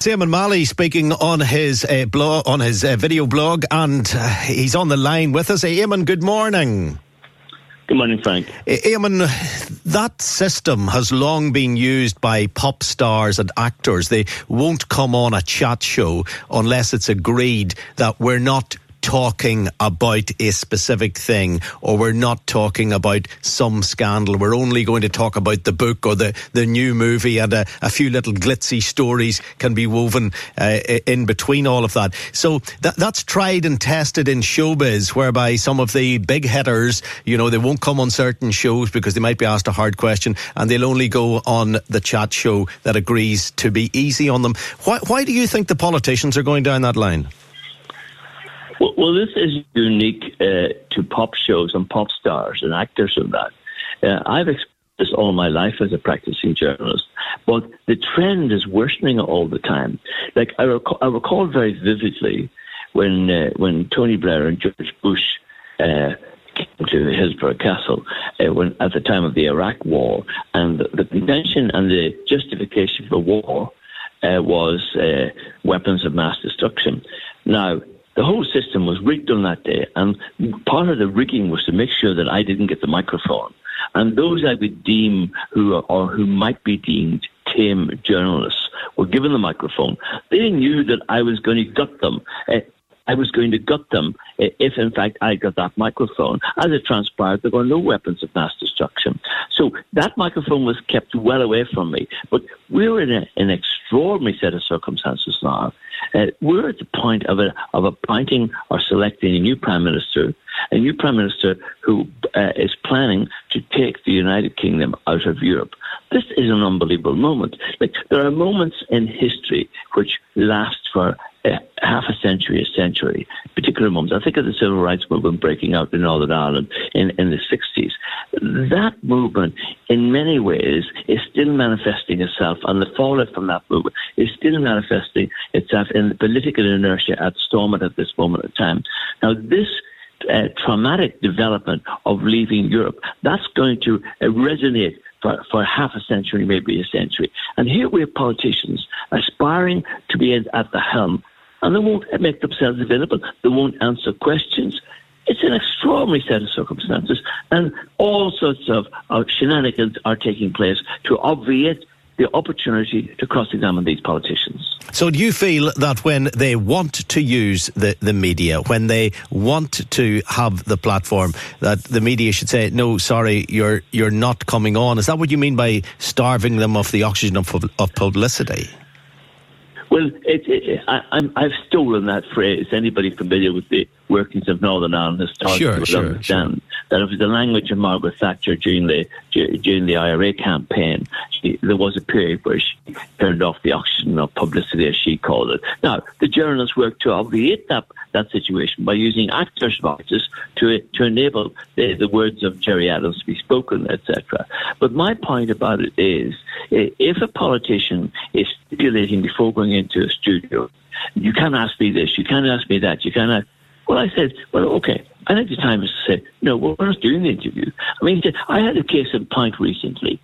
Eamon Malley speaking on his blog, on his video blog, and he's on the line with us. Eamon, good morning. Good morning, Frank. Eamon, that system has long been used by pop stars and actors. They won't come on a chat show unless it's agreed that we're not talking about a specific thing, or we're not talking about some scandal. We're only going to talk about the book or the new movie, and a few little glitzy stories can be woven in between all of that. So that's tried and tested in showbiz, whereby some of the big hitters, you know, they won't come on certain shows because they might be asked a hard question, and they'll only go on the chat show that agrees to be easy on them. Why do you think the politicians are going down that line? Well, this is unique to pop shows and pop stars and actors and that. I've experienced this all my life as a practicing journalist, but the trend is worsening all the time. Like I recall very vividly when Tony Blair and George Bush came to Hillsborough Castle at the time of the Iraq War, and the contention and the justification for war was weapons of mass destruction. Now, the whole system was rigged on that day, and part of the rigging was to make sure that I didn't get the microphone. And those I would deem who might be deemed tame journalists were given the microphone. They knew that I was going to gut them. If, in fact, I got that microphone. As it transpired, there were no weapons of mass destruction. So that microphone was kept well away from me. But we're in an extraordinary set of circumstances now. We're at the point of appointing or selecting a new Prime Minister who is planning to take the United Kingdom out of Europe. This is an unbelievable moment. Like, there are moments in history which last for half a century, particular moments. I think of the Civil Rights Movement breaking out in Northern Ireland in the 60s. That movement, in many ways, is still manifesting itself, and the fallout from that movement is still manifesting itself in the political inertia at Stormont at this moment in time. Now, this traumatic development of leaving Europe, that's going to resonate for half a century, maybe a century. And here we have politicians aspiring to be at the helm, and they won't make themselves available. They won't answer questions. It's an extraordinary set of circumstances, and all sorts of shenanigans are taking place to obviate the opportunity to cross-examine these politicians. So do you feel that when they want to use the media, when they want to have the platform, that the media should say, no, sorry, you're not coming on? Is that what you mean by starving them of the oxygen of publicity? Well, I've stolen that phrase. Anybody familiar with the workings of Northern Ireland historically will understand that it was the language of Margaret Thatcher during the IRA campaign. There was a period where she turned off the oxygen of publicity, as she called it. Now, the journalists worked to obviate that situation by using actors' voices to enable the words of Gerry Adams to be spoken, etc. But my point about it is, if a politician is stipulating before going into a studio, you can't ask me this, you can't ask me that, you can't ask... Well, I said, well, okay. I think the time is to say, no, we're not doing the interview. I mean, I had a case in point recently.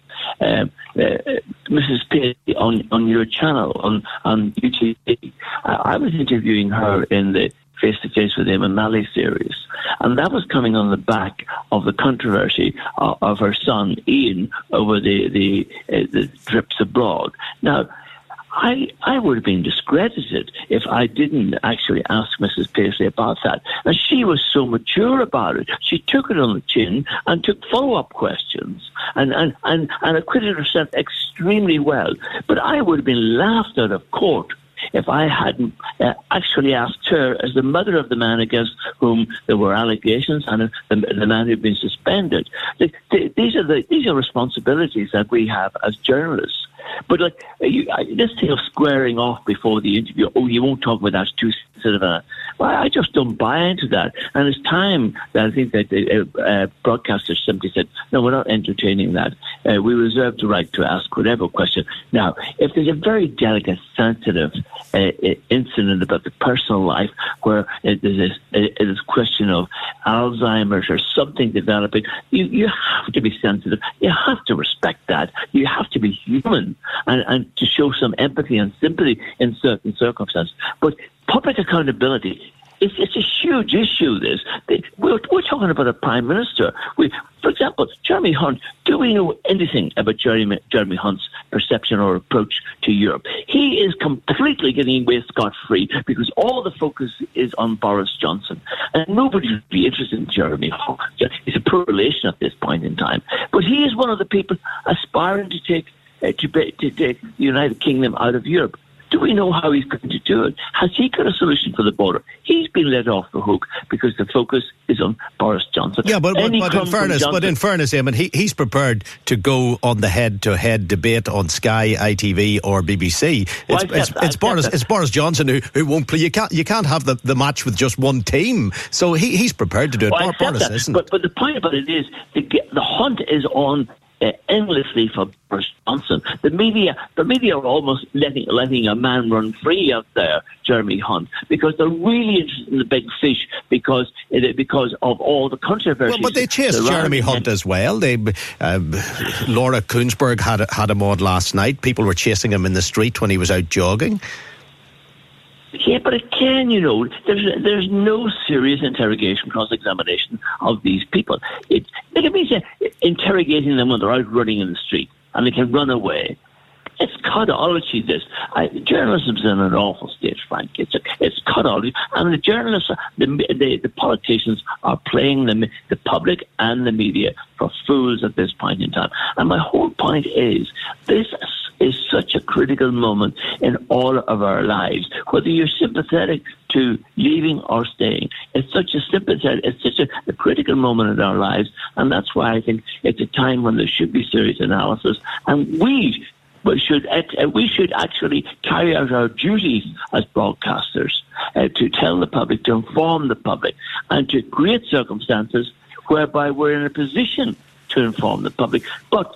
Mrs. Paisley on your channel, on YouTube, I was interviewing her in the Face-to-Face with Eamon Malley series. And that was coming on the back of the controversy of her son, Ian, over the trips abroad. Now, I would have been discredited if I didn't actually ask Mrs. Paisley about that. And she was so mature about it. She took it on the chin and took follow-up questions and acquitted herself extremely well. But I would have been laughed out of court if I hadn't actually asked her, as the mother of the man against whom there were allegations and the man who'd been suspended. These are responsibilities that we have as journalists. But this thing of squaring off before the interview, you won't talk about that, it's too sensitive. Well, I just don't buy into that. And it's time that I think that the broadcasters simply said, no, we're not entertaining that. We reserve the right to ask whatever question. Now, if there's a very delicate, sensitive incident about the personal life where it is a question of Alzheimer's or something developing, you have to be sensitive. You have to respect that. You have to be human. in and to show some empathy and sympathy in certain circumstances. But public accountability, it's a huge issue, this. We're talking about a Prime Minister. For example, Jeremy Hunt, do we know anything about Jeremy Hunt's perception or approach to Europe? He is completely getting away scot-free because all the focus is on Boris Johnson. And nobody would be interested in Jeremy Hunt. He's a poor relation at this point in time. But he is one of the people aspiring to take the United Kingdom out of Europe. Do we know how he's going to do it? Has he got a solution for the border? He's been let off the hook because the focus is on Boris Johnson. Yeah, but in fairness, Eamon, he's prepared to go on the head-to-head debate on Sky, ITV or BBC. It's Boris Johnson who won't play. You can't have the match with just one team. So he's prepared to do it. Well, Boris isn't. But the point about it is the hunt is on endlessly for Boris Johnson. The media are almost letting a man run free out there, Jeremy Hunt, because they're really interested in the big fish because of all the controversy. Well, but they chased Jeremy Hunt as well. Laura Koonsberg had him on last night. People were chasing him in the street when he was out jogging. Yeah, but again, there's no serious interrogation, cross-examination of these people. It means interrogating them when they're out running in the street and they can run away. It's codology, this. Journalism's in an awful state, Frank. It's codology. And the journalists, the politicians are playing the public and the media for fools at this point in time. And my whole point is, this is such a critical moment in all of our lives. Whether you're sympathetic to leaving or staying, it's such a critical moment in our lives. And that's why I think it's a time when there should be serious analysis. And we should actually carry out our duties as broadcasters to tell the public, to inform the public, and to create circumstances whereby we're in a position to inform the public. But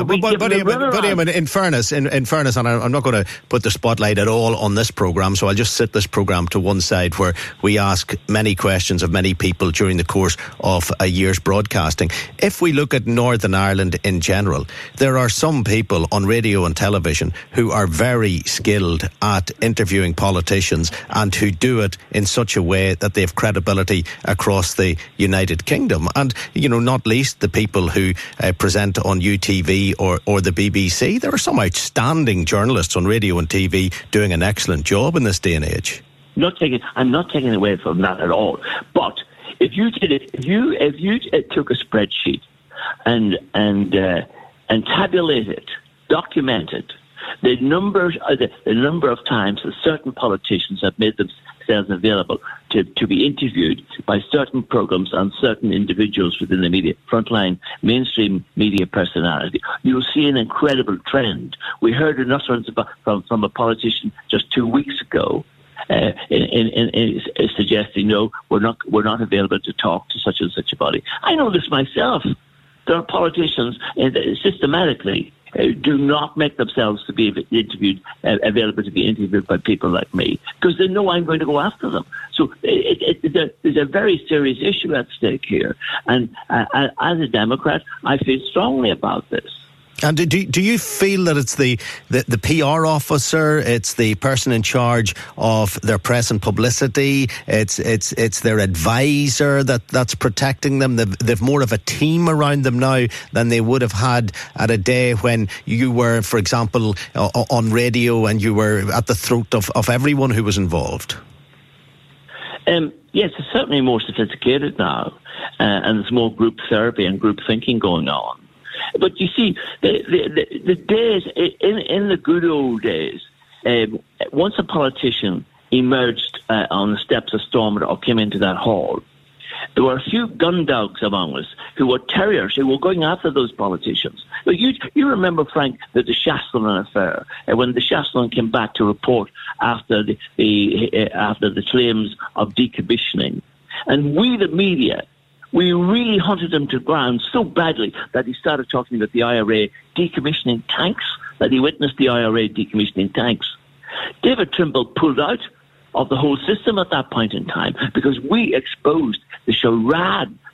in fairness, and I'm not going to put the spotlight at all on this programme, so I'll just sit this programme to one side where we ask many questions of many people during the course of a year's broadcasting. If we look at Northern Ireland in general, there are some people on radio and television who are very skilled at interviewing politicians and who do it in such a way that they have credibility across the United Kingdom. And, not least the people who present on UTV or the BBC. There are some outstanding journalists on radio and TV doing an excellent job in this day and age. I'm not taking away from that at all. But if you took a spreadsheet and tabulated, documented the number of times that certain politicians have made themselves available to be interviewed by certain programs and certain individuals within the media, frontline mainstream media personality, you'll see an incredible trend. We heard an utterance from a politician just 2 weeks ago in suggesting, no, we're not available to talk to such and such a body. I know this myself. There are politicians systematically do not make themselves to be available to be interviewed by people like me, because they know I'm going to go after them. So there's a very serious issue at stake here. And as a Democrat, I feel strongly about this. And do you feel that it's the PR officer, it's the person in charge of their press and publicity, it's their advisor that's protecting them? They've more of a team around them now than they would have had at a day when you were, for example, on radio and you were at the throat of everyone who was involved? Yes, it's certainly more sophisticated now, and there's more group therapy and group thinking going on. But you see, the days, in the good old days, once a politician emerged on the steps of Stormont or came into that hall, there were a few gun dogs among us who were terriers who were going after those politicians. But you remember, Frank, that the Shastelin affair, when the Shastelin came back to report after the claims of decommissioning, and we, the media, we really hunted him to ground so badly that he started talking about the IRA decommissioning tanks, that he witnessed the IRA decommissioning tanks. David Trimble pulled out of the whole system at that point in time because we exposed the charade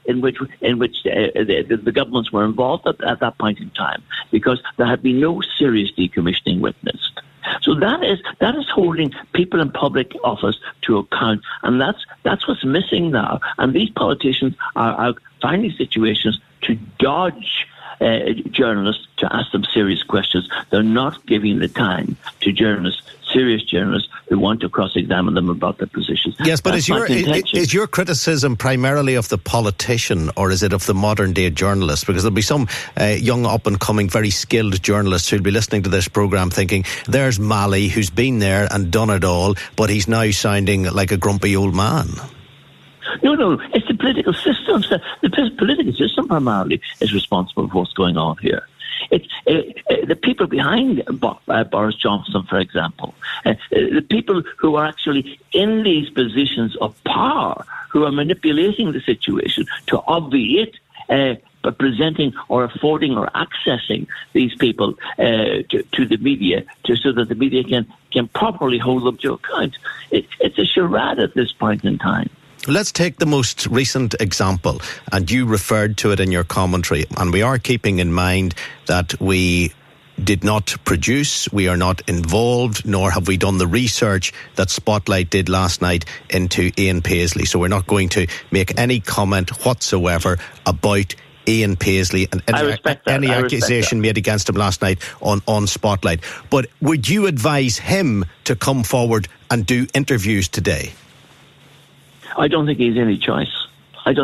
in which the governments were involved at that point in time, because there had been no serious decommissioning witnessed. So that is holding people in public office to account, and that's what's missing now. And these politicians are finding situations to dodge journalists to ask them serious questions. They're not giving the time to serious journalists who want to cross-examine them about their positions. Yes, but is your criticism primarily of the politician, or is it of the modern-day journalist? Because there'll be some young, up-and-coming, very skilled journalists who'll be listening to this programme thinking, there's Malley, who's been there and done it all, but he's now sounding like a grumpy old man. No, it's the political system. The political system primarily is responsible for what's going on here. It's the people behind Boris Johnson, for example, the people who are actually in these positions of power, who are manipulating the situation to obviate by presenting or affording or accessing these people to the media, so that the media can properly hold them to account. It's a charade at this point in time. Let's take the most recent example, and you referred to it in your commentary, and we are keeping in mind that we did not produce, we are not involved, nor have we done the research that Spotlight did last night into Ian Paisley. So we're not going to make any comment whatsoever about Ian Paisley and any accusation made against him last night on Spotlight. But would you advise him to come forward and do interviews today? I don't think he's any choice. But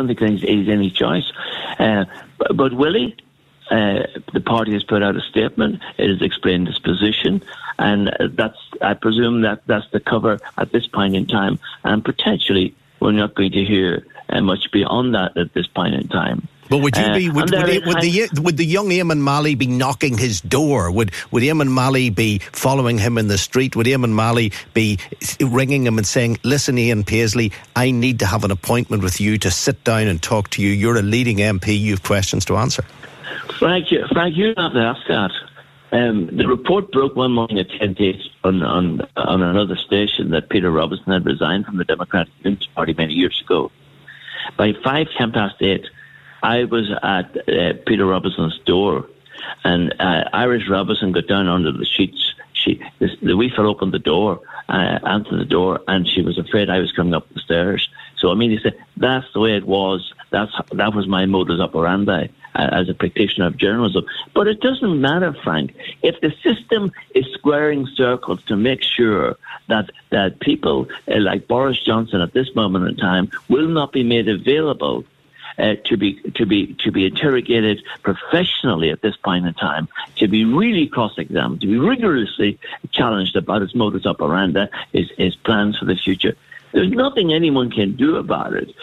will he? The party has put out a statement. It has explained its position, and I presume that's the cover at this point in time. And potentially, we're not going to hear much beyond that at this point in time. But would you be? Would the young Eamon Malley be knocking his door? Would Eamon Malley be following him in the street? Would Eamon Malley be ringing him and saying, "Listen, Ian Paisley, I need to have an appointment with you to sit down and talk to you. You're a leading MP. You have questions to answer." Frank, you don't have to ask that. The report broke one morning at 10:08 on another station that Peter Robinson had resigned from the Democratic Unity Party many years ago. By 8:05, I was at Peter Robinson's door, and Iris Robinson got down under the sheets. The wee fellow opened the door, answered the door, and she was afraid I was coming up the stairs. So, I mean, he said, that's the way it was. That was my modus operandi as a practitioner of journalism. But it doesn't matter, Frank. If the system is squaring circles to make sure that people like Boris Johnson at this moment in time will not be made available to be interrogated professionally at this point in time, to be really cross-examined, to be rigorously challenged about his modus operandi, his plans for the future. There's nothing anyone can do about it.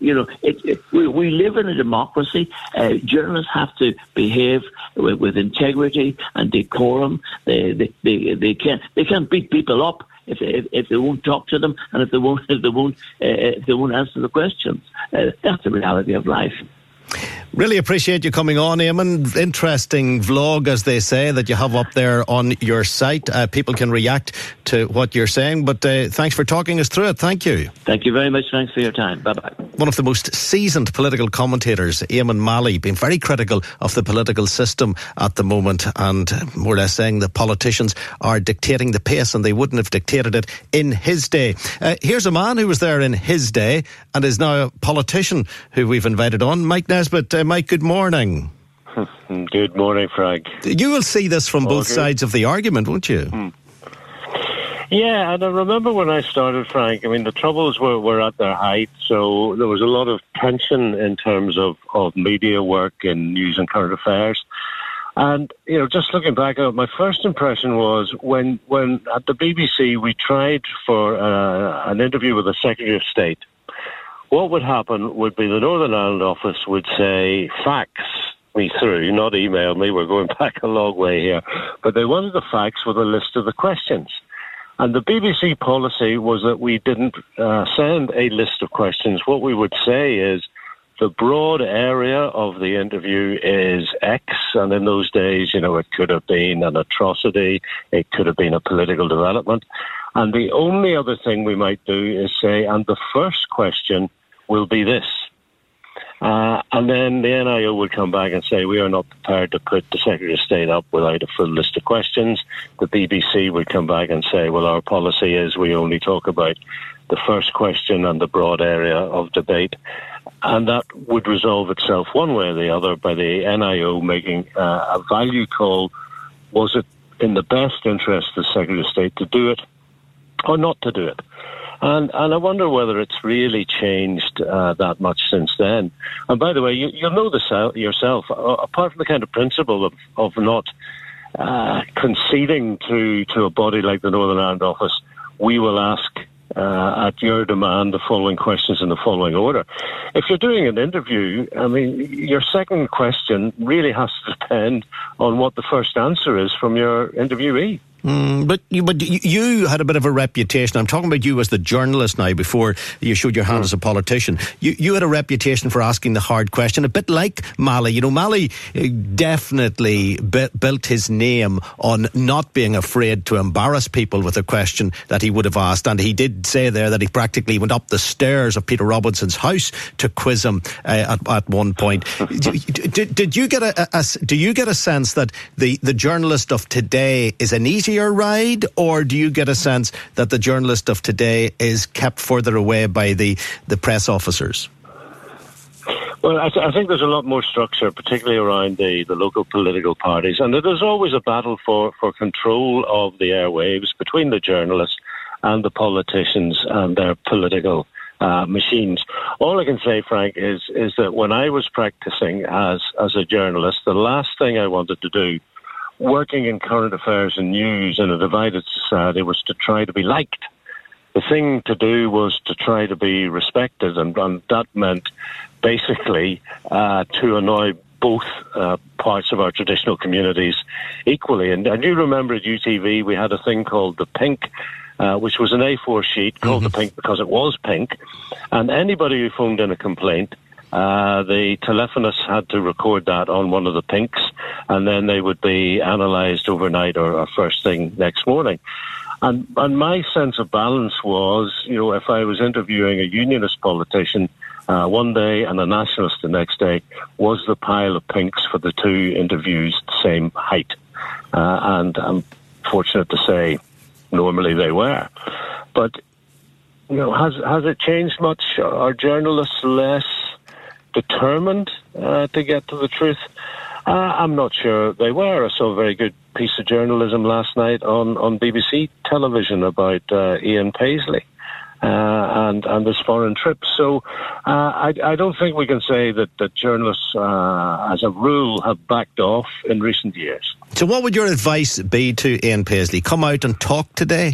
We live in a democracy. Journalists have to behave with integrity and decorum. They can't beat people up if they won't talk to them, and if they won't answer the questions. That's the reality of life. Really appreciate you coming on, Eamon. Interesting vlog, as they say, that you have up there on your site. People can react to what you're saying, but thanks for talking us through it. Thank you. Thank you very much. Thanks for your time. Bye-bye. One of the most seasoned political commentators, Eamon Malley, been very critical of the political system at the moment, and more or less saying that politicians are dictating the pace, and they wouldn't have dictated it in his day. Here's a man who was there in his day and is now a politician who we've invited on, Mike Nesbitt. Mike, good morning. Good morning, Frank. You will see this from both sides of the argument, won't you? Yeah, and I remember when I started, Frank, I mean, the Troubles were at their height, so there was a lot of tension in terms of media work and news and current affairs. And, just looking back, my first impression was when at the BBC we tried for an interview with the Secretary of State. What would happen would be the Northern Ireland office would say, fax me through, not email me, we're going back a long way here. But they wanted the fax with a list of the questions. And the BBC policy was that we didn't send a list of questions. What we would say is the broad area of the interview is X. And in those days, it could have been an atrocity. It could have been a political development. And the only other thing we might do is say, and the first question will be this. And then the NIO would come back and say, we are not prepared to put the Secretary of State up without a full list of questions. The BBC would come back and say, well, our policy is we only talk about the first question and the broad area of debate. And that would resolve itself one way or the other by the NIO making a value call. Was it in the best interest of the Secretary of State to do it or not to do it? And I wonder whether it's really changed that much since then. And by the way, you'll know this yourself. Apart from the kind of principle of not conceding to a body like the Northern Ireland Office, we will ask at your demand the following questions in the following order. If you're doing an interview, I mean, your second question really has to depend on what the first answer is from your interviewee. But you had a bit of a reputation. I'm talking about you as the journalist now, before you showed your hand as a politician. You had a reputation for asking the hard question, a bit like Malley. You know, Malley definitely built his name on not being afraid to embarrass people with a question that he would have asked. And he did say there that he practically went up the stairs of Peter Robinson's house to quiz him at one point. Did you get do you get a sense that the journalist of today is an easier ride, or do you get a sense that the journalist of today is kept further away by the press officers? Well, I think there's a lot more structure, particularly around the local political parties, and there's always a battle for control of the airwaves between the journalists and the politicians and their political machines. All I can say, Frank, is that when I was practicing as a journalist, the last thing I wanted to do, working in current affairs and news in a divided society, was to try to be liked. The thing to do was to try to be respected, and that meant basically to annoy both parts of our traditional communities equally. And you remember at UTV we had a thing called the Pink, which was an A4 sheet called the Pink because it was pink, and anybody who phoned in a complaint, the telephonist had to record that on one of the pinks, and then they would be analysed overnight or first thing next morning. And my sense of balance was, you know, if I was interviewing a unionist politician one day and a nationalist the next day, was the pile of pinks for the two interviews the same height? And I'm fortunate to say normally they were. But, you know, has it changed much? Are journalists less determined to get to the truth? I'm not sure they were. I saw a very good piece of journalism last night on BBC television about Ian Paisley and his foreign trip. So I don't think we can say that journalists, as a rule, have backed off in recent years. So what would your advice be to Ian Paisley? Come out and talk today?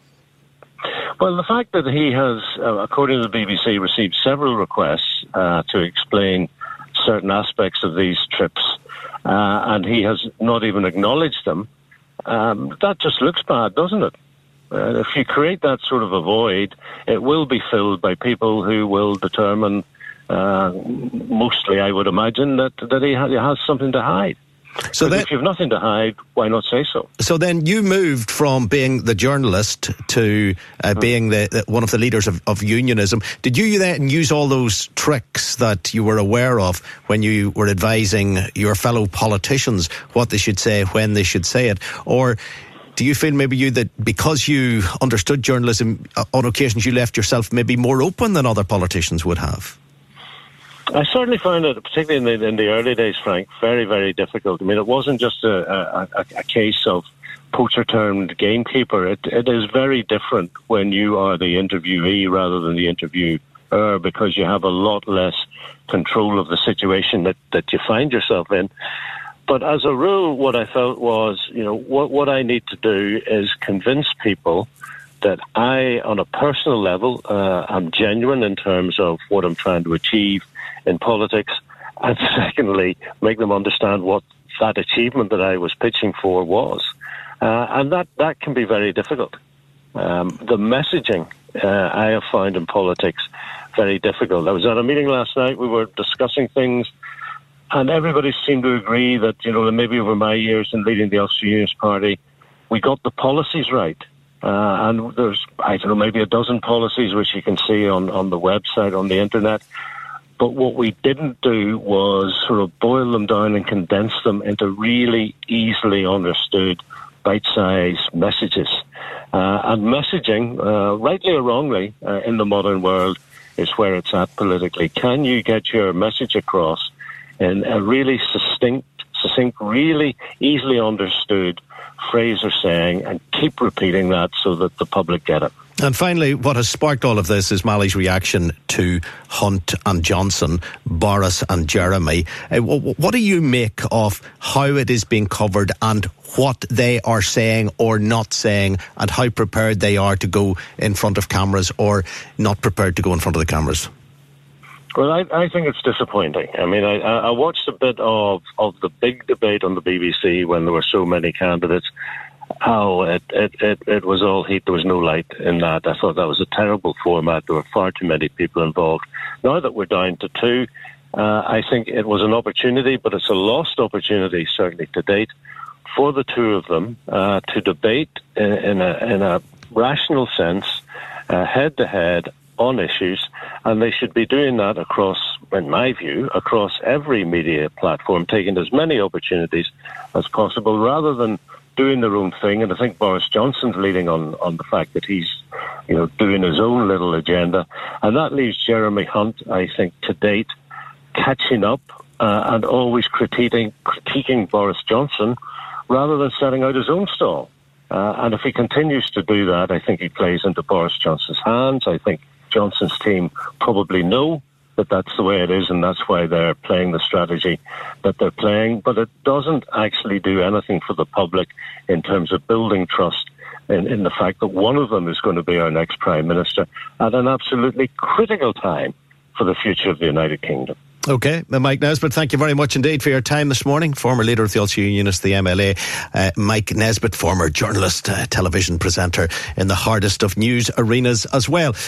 Well, the fact that he has, according to the BBC, received several requests to explain certain aspects of these trips, and he has not even acknowledged them, that just looks bad, doesn't it? If you create that sort of a void, it will be filled by people who will determine, mostly I would imagine, that he has something to hide. So then, if you have nothing to hide, why not say so? So then you moved from being the journalist to being one of the leaders of unionism. Did you then use all those tricks that you were aware of when you were advising your fellow politicians what they should say, when they should say it? Or do you feel maybe that because you understood journalism, on occasions you left yourself maybe more open than other politicians would have? I certainly found it, particularly in the early days, Frank, very, very difficult. I mean, it wasn't just a case of poacher turned gamekeeper. It is very different when you are the interviewee rather than the interviewer, because you have a lot less control of the situation that you find yourself in. But as a rule, what I felt was, you know, what I need to do is convince people that I, on a personal level, am genuine in terms of what I'm trying to achieve in politics, and secondly, make them understand what that achievement that I was pitching for was. And that can be very difficult. The messaging I have found in politics very difficult. I was at a meeting last night, we were discussing things, and everybody seemed to agree that, you know, maybe over my years in leading the Ulster Unionist Party, we got the policies right. And there's, I don't know, maybe a dozen policies which you can see on the website, on the internet. But what we didn't do was sort of boil them down and condense them into really easily understood, bite-sized messages. And messaging, rightly or wrongly, in the modern world, is where it's at politically. Can you get your message across in a really succinct, really easily understood phrase or saying, and keep repeating that so that the public get it? And finally, what has sparked all of this is Mally's reaction to Hunt and Johnson, Boris and Jeremy. What do you make of how it is being covered and what they are saying or not saying, and how prepared they are to go in front of cameras or not prepared to go in front of the cameras? Well, I think it's disappointing. I mean, I watched a bit of the big debate on the BBC when there were so many candidates. It was all heat. There was no light in that. I thought that was a terrible format. There were far too many people involved. Now that we're down to two, I think it was an opportunity, but it's a lost opportunity, certainly to date, for the two of them to debate in a rational sense, head-to-head, on issues, and they should be doing that across, in my view, across every media platform, taking as many opportunities as possible, rather than doing their own thing. And I think Boris Johnson's leading on the fact that he's, doing his own little agenda, and that leaves Jeremy Hunt, I think, to date, catching up and always critiquing Boris Johnson, rather than setting out his own stall. And if he continues to do that, I think he plays into Boris Johnson's hands. I think Johnson's team probably know that that's the way it is, and that's why they're playing the strategy that they're playing. But it doesn't actually do anything for the public in terms of building trust in the fact that one of them is going to be our next Prime Minister at an absolutely critical time for the future of the United Kingdom. OK, Mike Nesbitt, thank you very much indeed for your time this morning. Former leader of the Ulster Unionists, the MLA, Mike Nesbitt, former journalist, television presenter in the hardest of news arenas as well.